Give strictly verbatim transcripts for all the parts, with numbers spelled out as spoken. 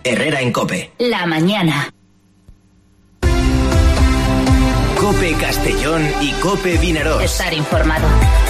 Herrera en COPE. La mañana. COPE Castellón y COPE Vinaroz. Estar informado.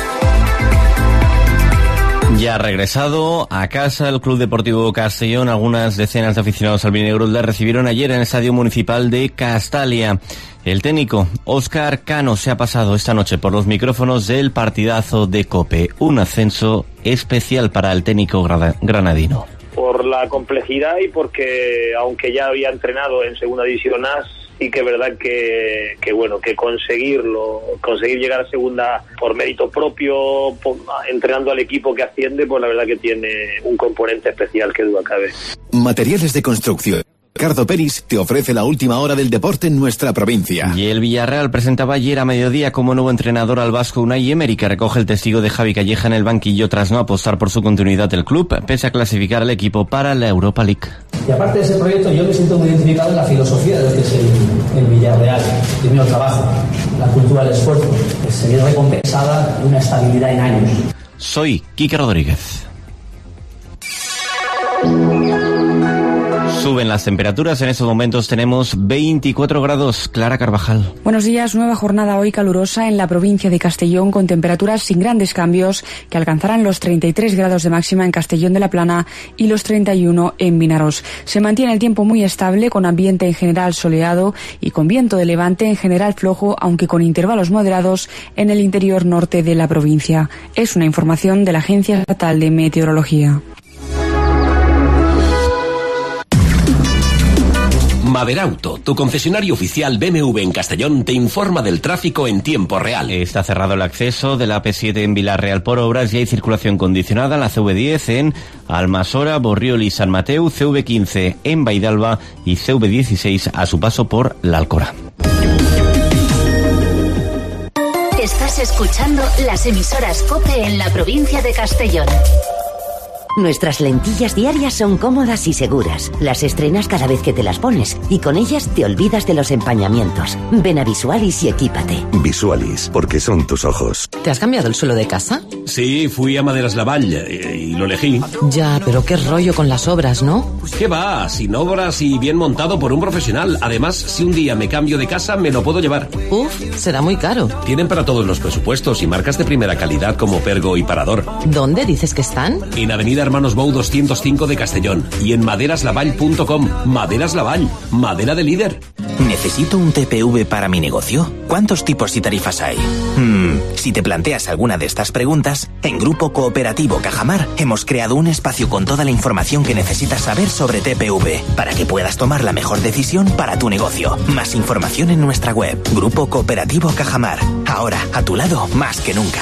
Ya ha regresado a casa el Club Deportivo Castellón. Algunas decenas de aficionados albinegros le recibieron ayer en el Estadio Municipal de Castalia. El técnico Óscar Cano se ha pasado esta noche por los micrófonos del partidazo de COPE. Un ascenso especial para el técnico granadino. Por la complejidad y porque, aunque ya había entrenado en Segunda División A, sí que es verdad que, que bueno, que conseguirlo, conseguir llegar a segunda por mérito propio, por, entrenando al equipo que asciende, pues la verdad que tiene un componente especial, que duda cabe. Materiales de construcción. Ricardo Peris te ofrece la última hora del deporte en nuestra provincia. Y el Villarreal presentaba ayer a mediodía como nuevo entrenador al vasco Unai Emery, que recoge el testigo de Javi Calleja en el banquillo tras no apostar por su continuidad del club, pese a clasificar al equipo para la Europa League. Y aparte de ese proyecto, yo me siento muy identificado en la filosofía de lo que es el, el Villarreal, el mío trabajo, la cultura del esfuerzo, que se ve recompensada de una estabilidad en años. Soy Quique Rodríguez. Suben las temperaturas, en estos momentos tenemos veinticuatro grados. Clara Carvajal. Buenos días, nueva jornada hoy calurosa en la provincia de Castellón, con temperaturas sin grandes cambios que alcanzarán los treinta y tres grados de máxima en Castellón de la Plana y los treinta y uno en Vinaroz. Se mantiene el tiempo muy estable, con ambiente en general soleado y con viento de levante en general flojo, aunque con intervalos moderados en el interior norte de la provincia. Es una información de la Agencia Estatal de Meteorología. Maderauto, tu concesionario oficial B M W en Castellón, te informa del tráfico en tiempo real. Está cerrado el acceso de la A P siete en Vilarreal por obras y hay circulación condicionada en la C V diez en Almasora, Borriol y San Mateu, C V quince en Baidalba y C V dieciséis a su paso por La Alcora. Estás escuchando las emisoras COPE en la provincia de Castellón. Nuestras lentillas diarias son cómodas y seguras. Las estrenas cada vez que te las pones y con ellas te olvidas de los empañamientos. Ven a Visualis y equípate. Visualis, porque son tus ojos. ¿Te has cambiado el suelo de casa? Sí, fui a Maderas Lavall y, y lo elegí. Ya, pero qué rollo con las obras, ¿no? ¿Qué va? Sin obras y bien montado por un profesional. Además, si un día me cambio de casa, me lo puedo llevar. Uf, será muy caro. Tienen para todos los presupuestos y marcas de primera calidad como Pergo y Parador. ¿Dónde dices que están? En Avenida Hermanos Bou doscientos cinco de Castellón y en maderaslavall punto com. Maderas Lavall, madera de líder. ¿Necesito un T P V para mi negocio? ¿Cuántos tipos y tarifas hay? Hmm, si te planteas alguna de estas preguntas, en Grupo Cooperativo Cajamar hemos creado un espacio con toda la información que necesitas saber sobre T P V para que puedas tomar la mejor decisión para tu negocio. Más información en nuestra web, Grupo Cooperativo Cajamar. Ahora, a tu lado, más que nunca.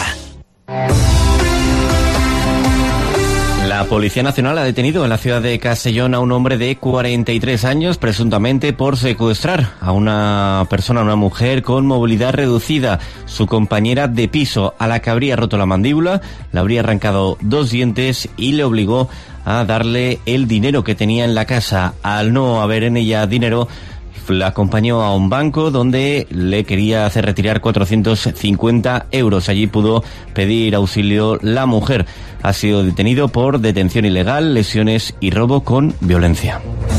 La Policía Nacional ha detenido en la ciudad de Castellón a un hombre de cuarenta y tres años, presuntamente por secuestrar a una persona, a una mujer con movilidad reducida, su compañera de piso, a la que habría roto la mandíbula, le habría arrancado dos dientes y le obligó a darle el dinero que tenía en la casa. Al no haber en ella dinero, la acompañó a un banco donde le quería hacer retirar cuatrocientos cincuenta euros. Allí pudo pedir auxilio la mujer. Ha sido detenido por detención ilegal, lesiones y robo con violencia.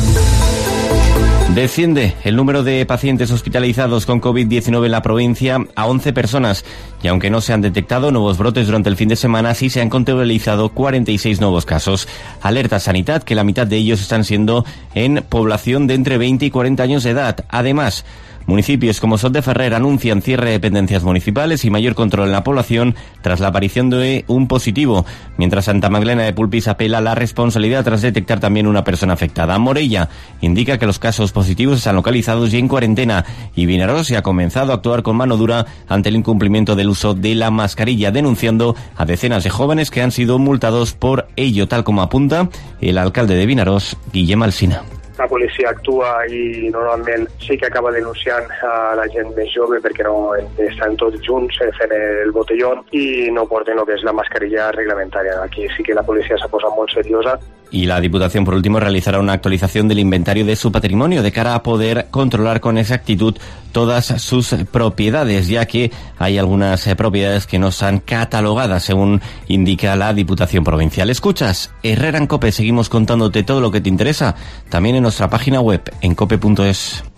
Desciende el número de pacientes hospitalizados con COVID diecinueve en la provincia a once personas y aunque no se han detectado nuevos brotes durante el fin de semana, sí se han contabilizado cuarenta y seis nuevos casos. Alerta Sanidad que la mitad de ellos están siendo en población de entre veinte y cuarenta años de edad. Además, municipios como Sot de Ferrer anuncian cierre de dependencias municipales y mayor control en la población tras la aparición de un positivo, mientras Santa Magdalena de Pulpís apela a la responsabilidad tras detectar también una persona afectada. Morella indica que los casos positivos están localizados y en cuarentena, y Vinaroz se ha comenzado a actuar con mano dura ante el incumplimiento del uso de la mascarilla, denunciando a decenas de jóvenes que han sido multados por ello, tal como apunta el alcalde de Vinaroz, Guillem Alsina. La policia actua i normalment sí que acaba denunciant a la gent més jove perquè no estan tots junts fent el botellón i no porten el que és la mascarilla reglamentària. Aquí sí que la policia s'ha posat molt seriosa. Y la Diputación, por último, realizará una actualización del inventario de su patrimonio de cara a poder controlar con exactitud todas sus propiedades, ya que hay algunas eh, propiedades que no están catalogadas, según indica la Diputación Provincial. Escuchas, Herrera en COPE, seguimos contándote todo lo que te interesa, también en nuestra página web, en cope punto es.